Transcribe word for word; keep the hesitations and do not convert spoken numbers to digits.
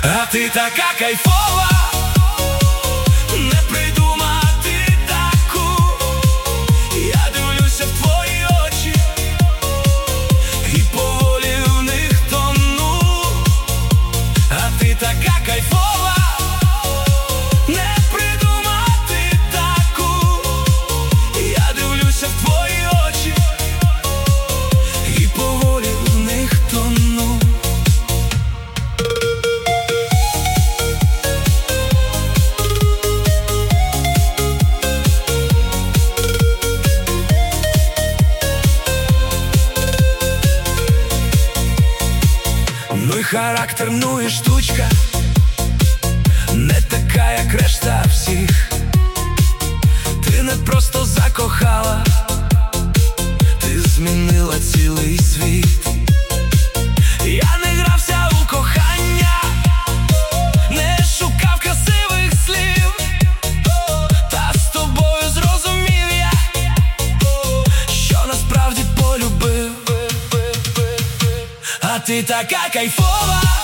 А ти така кайфова, не придумати таку. Я дивлюся в твої очі і поволі в них тону. А ти така кайфова, не придумати таку. Я дивлюся в твої очі і поволі в них тону. Ну і характер, ну і штучка, не така, як решта всіх. Ти не просто закохала, ти змінила цілий світ. Я не грався у кохання, не шукав красивих слів. Та з тобою зрозумів я, що насправді полюбив. А ти така кайфова,